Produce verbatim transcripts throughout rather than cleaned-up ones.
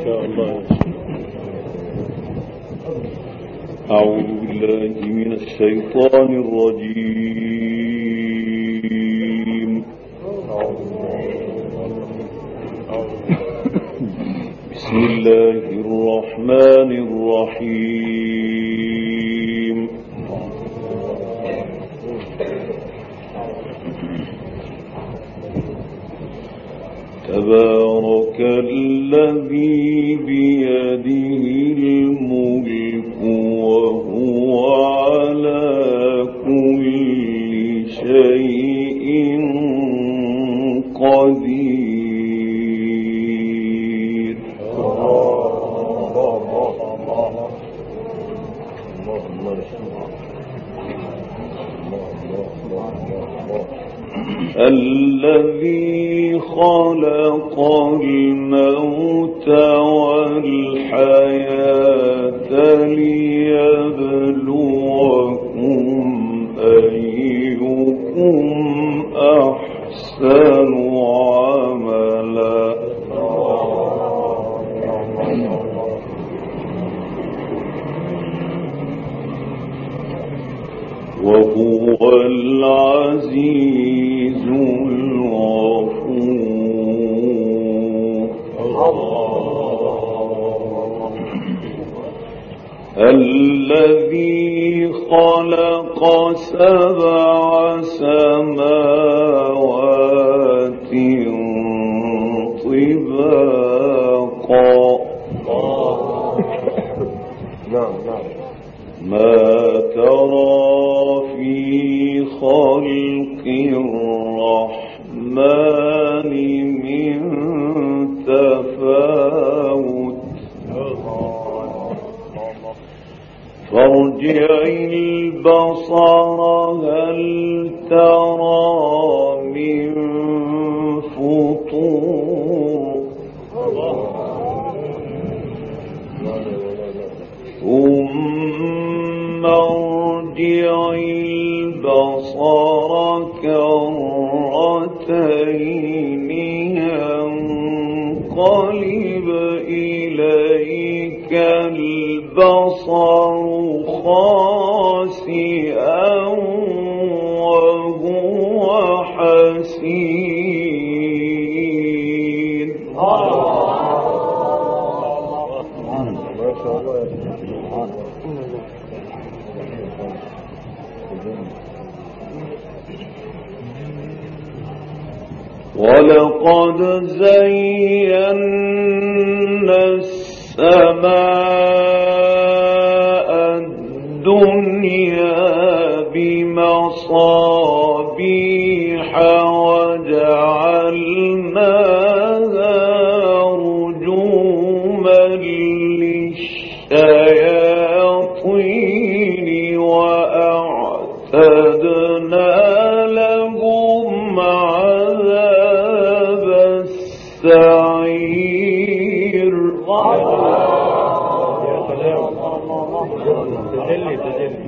شاء الله. أعوذ بالله من الشيطان الرجيم. بسم الله الرحمن الرحيم. تبارك الذي بيده الملك وهو على كل شيء قدير. الذي خلق الموت والحياة ليبلوكم أيكم أحسن عملا. وهو العزيز الغفور. الذي خلق سبع سماوات طباقا ما ترى في خلق الرحمن من تفاوت فارجع البصر هل ترى من فطور ثم ارجع البصر كرتين ينقلب إليك البصر خاسئا وهو حسير. ولقد زينا السماء الدنيا بمصابيح وجعلناها رجوما للشياطين وأعتدنا لهم عذاب السعير. تجلي تجلي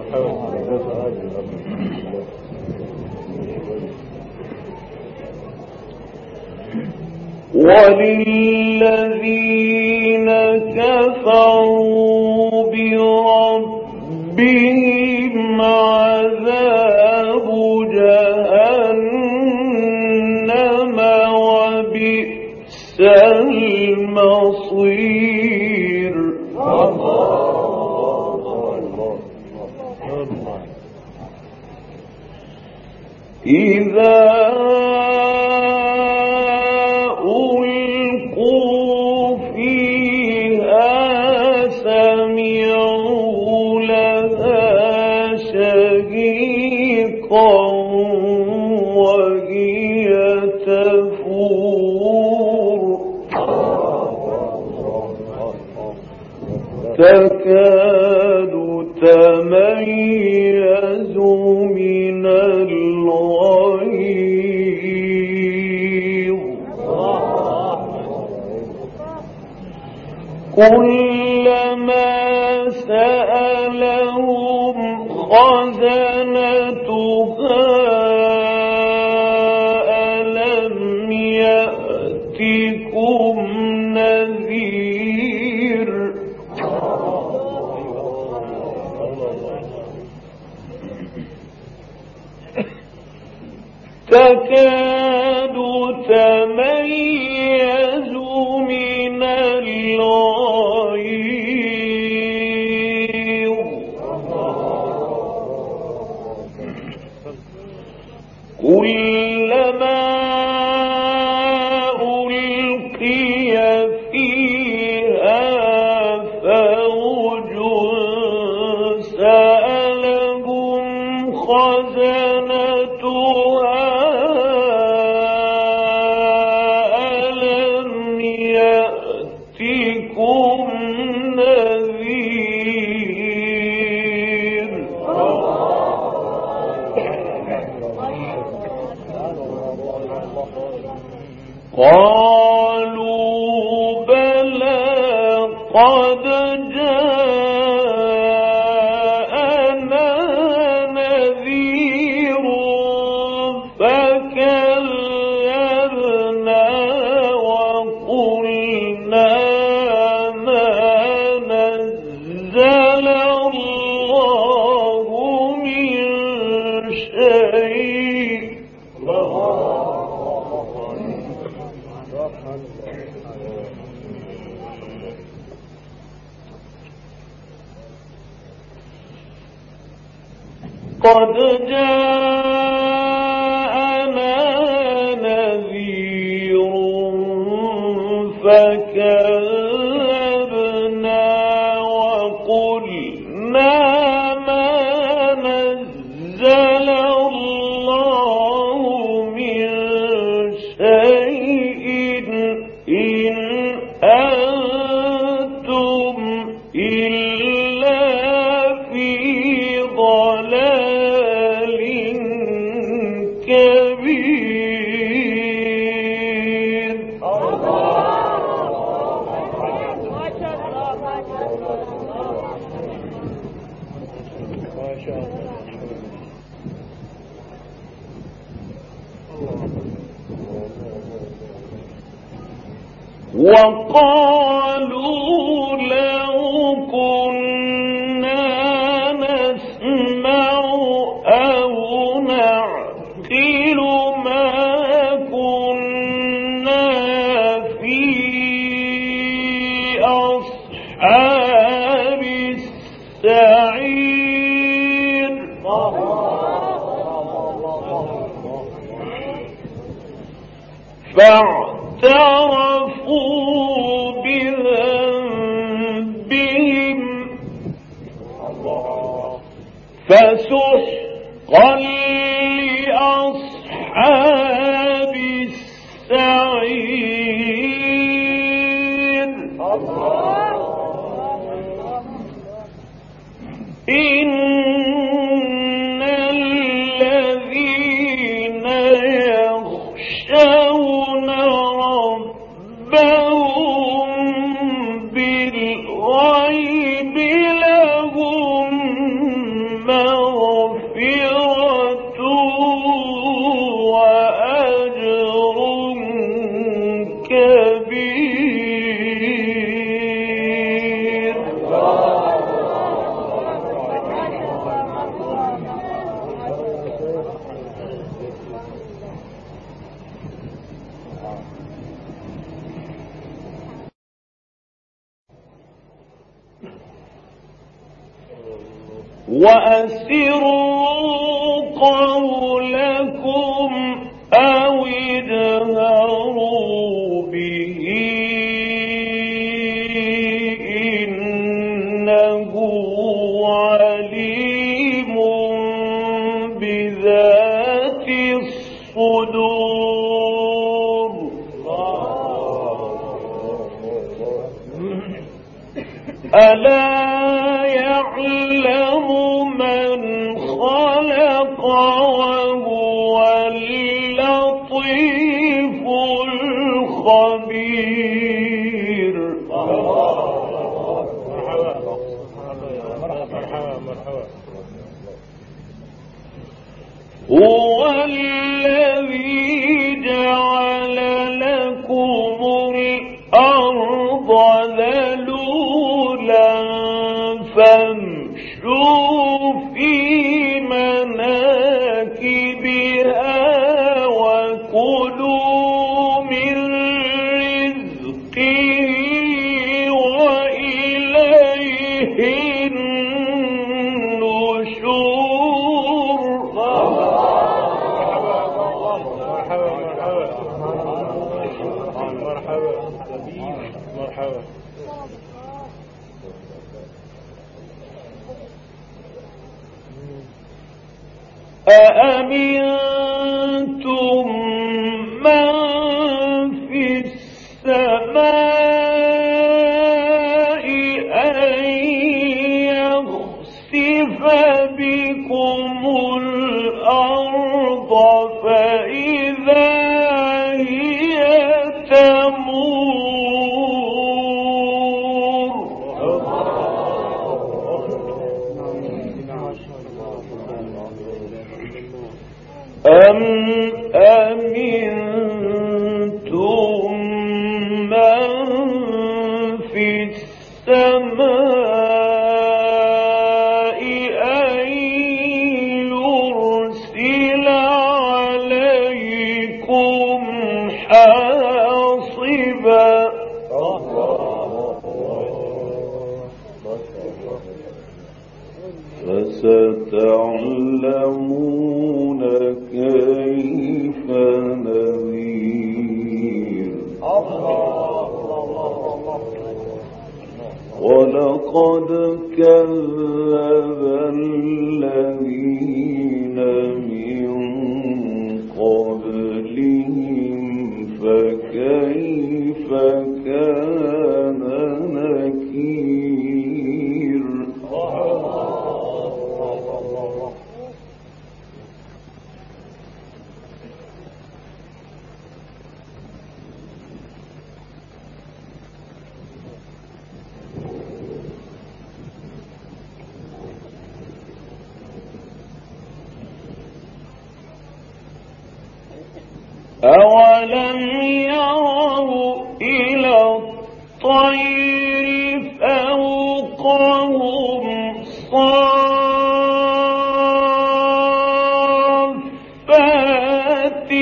وللذين كفروا بربهم عذاب جهنم وبئس المصير. إذا ألقوا فيها سمعوا لها شهيقا وهي تفور تكاد تميز من الغيظ كلما سألهم خزنتها ألم يأتكم نذير يأتكم نذير قالوا بلى قد جاءنا نذير فكذبنا وقلنا ما نزل الله من شيء قد جاءنا نذير فكذبنا وقلنا ما نزل الله من شيء إن أنتم إلا في ضلال كبير وقالوا لو كنا نسمع أو نعقل ما كنا في أصحاب السعير فاعترفوا بذنبهم فسحقا لأصحاب السعير إن الذين يخشون ربهم بالغيب لهم مغفرة وأجر كبير وأسروا قولكم أو اجهروا به إنه عليم بذات الصدور ألا يعلم من خلق وهو اللطيف الخبير هو الذي جعل لكم الأرض ذلولا فامشوا في مناكبها وكلوا من رزقه وإليه النشور مرحبا أأمنتم من في السماء السماء أن يرسل عليكم حاصبا فستعلمون كيف نذير ولقد كذب الذين من قبلهم فكيف كان نكير أولم يروا إلى الطير فوقهم صافات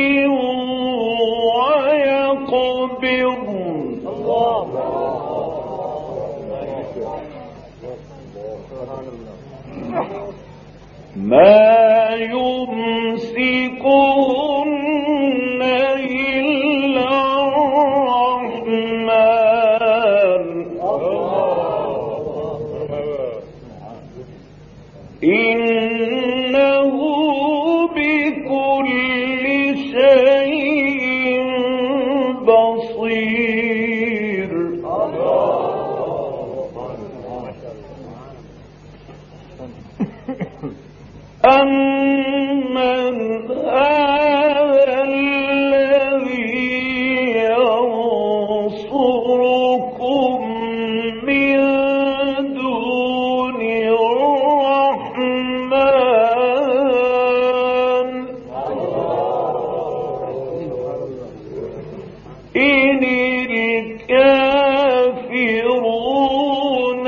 ويقبضن ما يمسكهن إلا الرحمن إنه بكل شيء بصير أمن هذا الذي ينصركم من دون الرحمن إن الكافرون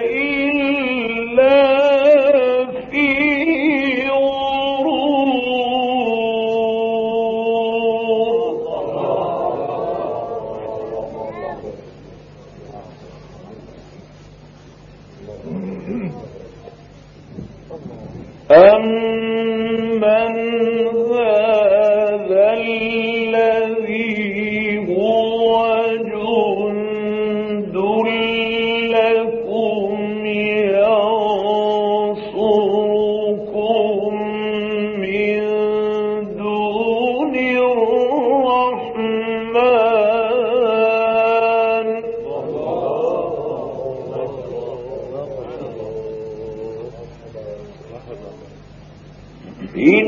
إلا في أمن هذا الذي هو جند لكم ينصركم من دون الرحمن إن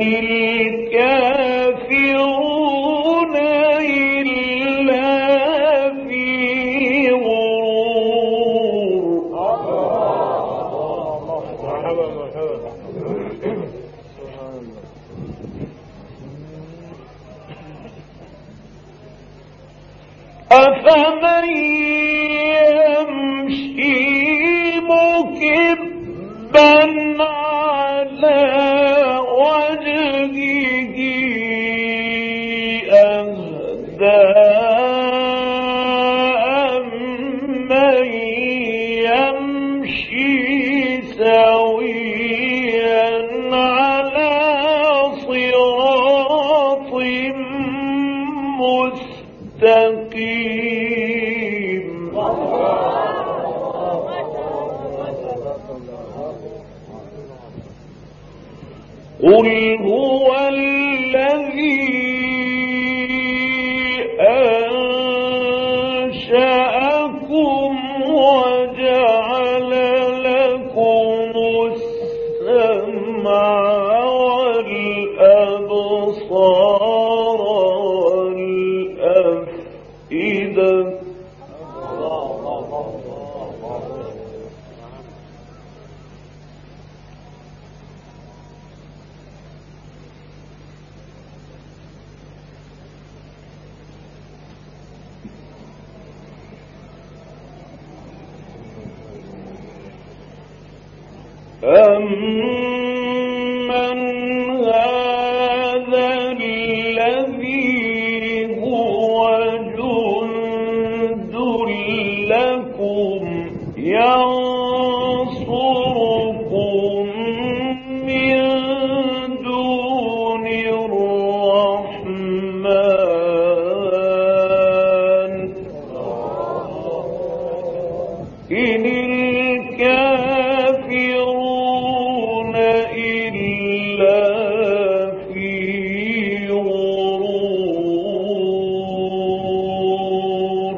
الكافرون إلا في غرور أفمن يمشي مكبا على وجهه أهدى أمن يمشي سويا على صراط مستقيم قل هو الذي أنشأكم وجعل لكم السمع والأبصار والأفئدة أَمَّنْ هَذَا الَّذِي هُوَ جُندٌ لَّكُمْ يَنصُرُكُم مِّن دُونِ الرَّحْمَٰنِ إِنِ الْكَافِرُونَ إِلَّا فِي غُرُورٍ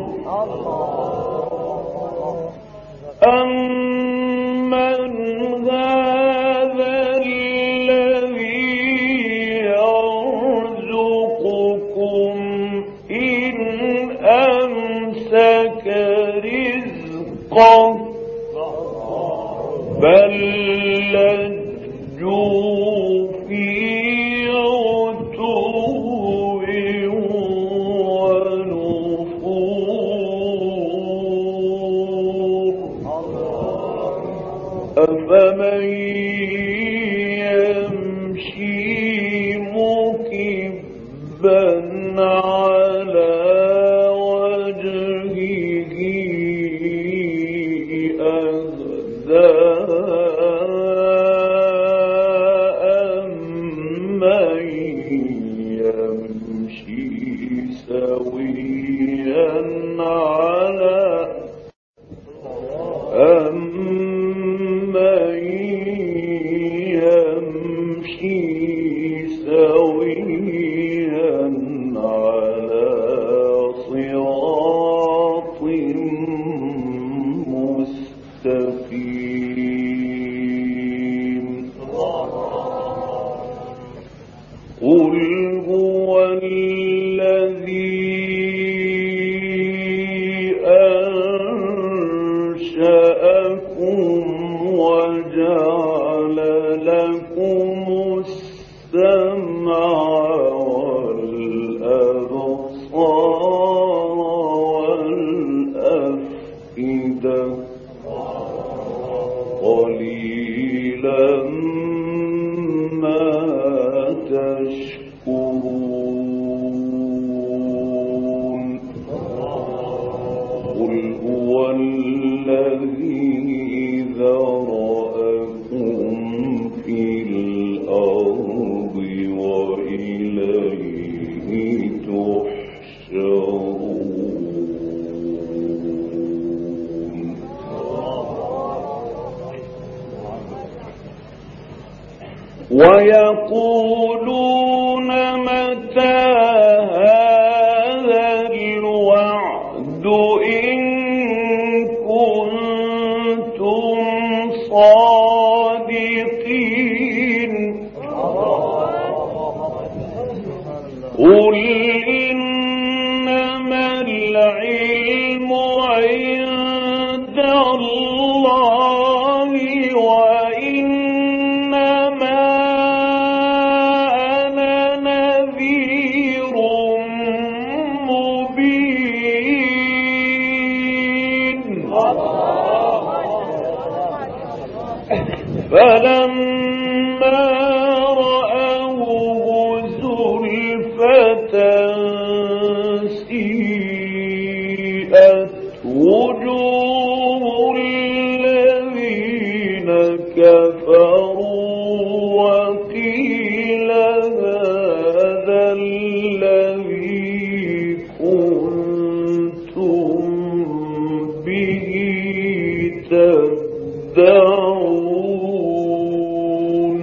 أَمَّنْ هَذَا الَّذِي يَرْزُقُكُمْ إِنْ أَمْسَكَ رِزْقَهُ بَل لَّجُّوا فِي عُتُوٍّ وَنُفُورٍ أَفَمَن يَمْشِي مُكِبًّا عَلَى وَجْهِهِ أَهْدَىٰ أَمَّن يَمْشِي سَوِيًّا عَلَى أَمَّن يَمْشِي سَوِيًّا عَلَى صِرَاطٍ مُّسْتَقِيمٍ قُلْ هُوَ الَّذِي أَنشَأَكُمْ وَجَعَلَ لَكُمُ السَّمْعَ وَالْأَبْصَارَ وَالْأَفْئِدَةَ قَلِيلًا مَا تَشْكُرُونَ قُلْ هُوَ الَّذِي ذَرَأَكُمْ فِي الْأَرْضِ وَإِلَيْهِ تُحْشَرُونَ وَيَقُولُونَ مَتَىٰ هَٰذَا الْوَعْدُ إِن كُنتُمْ صَادِقِينَ قُلْ إِنَّمَا الْعِلْمُ عِندَ اللَّهِ وَإِنَّمَا أَنَا نَذِيرٌ مُّبِينٌ فَلَمَّا رَأَوْهُ زُلْفَةً سِيئَتْ وُجُوهُ الَّذِينَ كَفَرُوا وَقِيلَ هَٰذَا الَّذِي كُنتُم بِهِ تَدَّعُونَ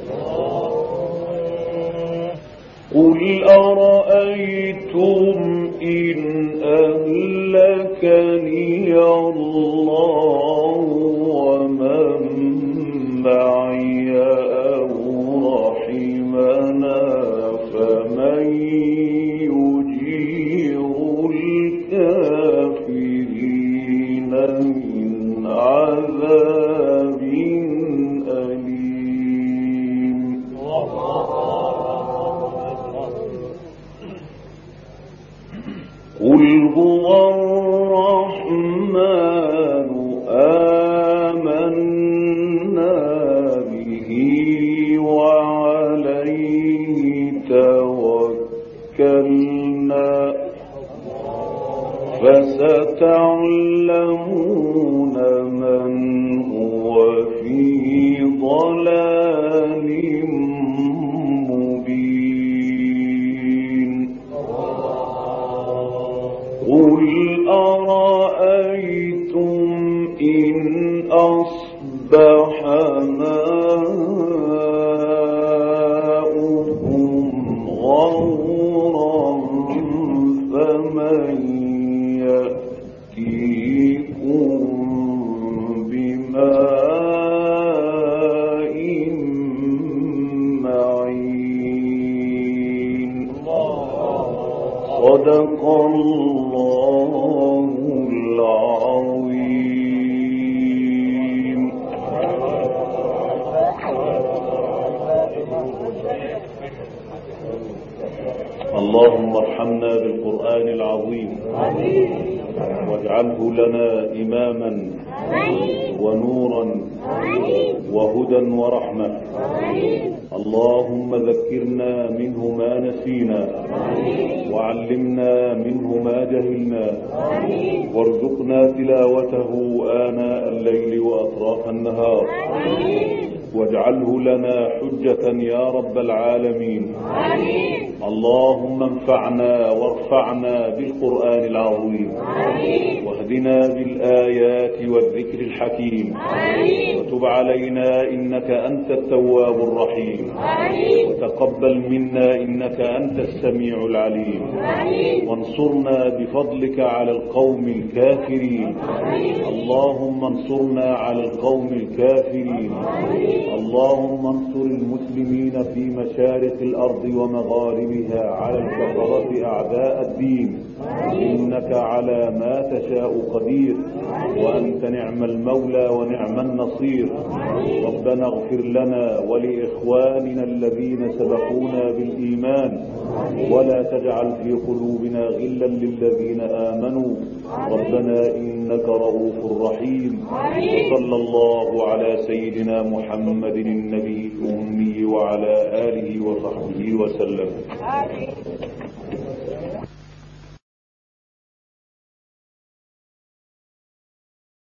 قُلْ أَرَأَيْتُمْ إِنْ أَهْلَكَنِيَ اللَّهُ وَمَن مَّعِيَ أَوْ رَحِمَنَا فَمَن يُجِيرُ الْكَافِرِينَ مِنْ عَذَابٍ أَلِيمٍ قُلْ هُوَ الرَّحْمَٰنُ آمَنَّا يعلمون من هو في ضلال مبين. قل أرأيتم إن أصبح ماؤكم غورا فمن يأتيكم بماء معين. صدق الله العظيم. اللهم ارحمنا بالقرآن العظيم واجعله لنا إماما ونورا وهدى ورحمة. اللهم ذكرنا منه ما نسينا وعلمنا منه ما جهلنا وارزقنا تلاوته آناء الليل وأطراف النهار واجعله لنا حجة يا رب العالمين. اللهم انفعنا وارفعنا بالقرآن العظيم واهدنا بالآيات والذكر الحكيم وتب علينا إنك أنت التواب الرحيم وتقبل منا إنك أنت السميع العليم وانصرنا بفضلك على القوم الكافرين. اللهم انصرنا على القوم الكافرين. اللهم انصر المسلمين في مشارق الأرض ومغاربها على الكفرة أعداء الدين إنك على ما تشاء قدير وأنت نعم المولى ونعم النصير. ربنا اغفر لنا ولإخواننا الذين سبقونا بالإيمان ولا تجعل في قلوبنا غلا للذين آمنوا ربنا إنك رؤوف رحيم. وصلى الله على سيدنا محمد النبي الأمي وعلى آله وصحبه وسلم.